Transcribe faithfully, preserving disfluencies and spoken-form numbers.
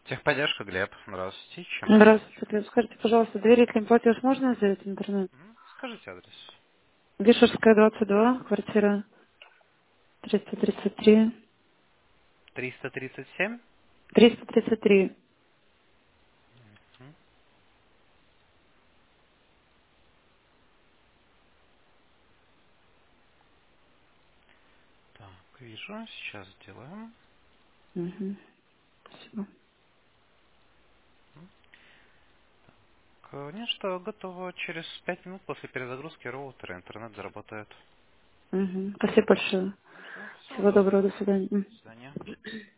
Техподдержка, Глеб. Здравствуйте. Чем могу помочь? Здравствуйте, Глеб. Скажите, пожалуйста, доверительный платеж можно сделать в интернет? Мгм. Скажите адрес. Вишерская, двадцать два, квартира триста тридцать три. триста тридцать семь. триста тридцать три. Мгм. Так, вижу. Сейчас сделаем. Угу. Спасибо. Конечно, готово. Через пять минут после перезагрузки роутера интернет заработает. Угу. Спасибо большое. Все. Всего Всего доброго, доброго. до свидания. До М. свидания.